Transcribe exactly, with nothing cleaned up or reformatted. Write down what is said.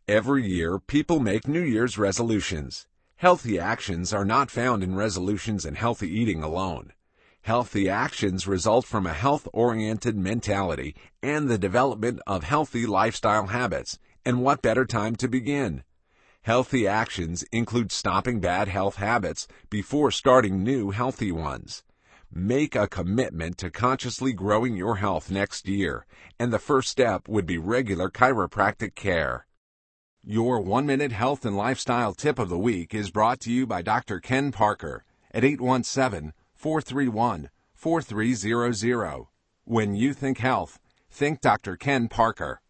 Every year, people make New Year's resolutions. Healthy actions are not found in resolutions and healthy eating alone. Healthy actions result from a health-oriented mentality and the development of healthy lifestyle habits. And what better time to begin? Healthy actions include stopping bad health habits before starting new healthy ones. Make a commitment to consciously growing your health next year, and the first step would be regular chiropractic care. Your one-minute health and lifestyle tip of the week is brought to you by Doctor Ken Parker at eight one seven, four three one, four three zero zero. When you think health, think Doctor Ken Parker.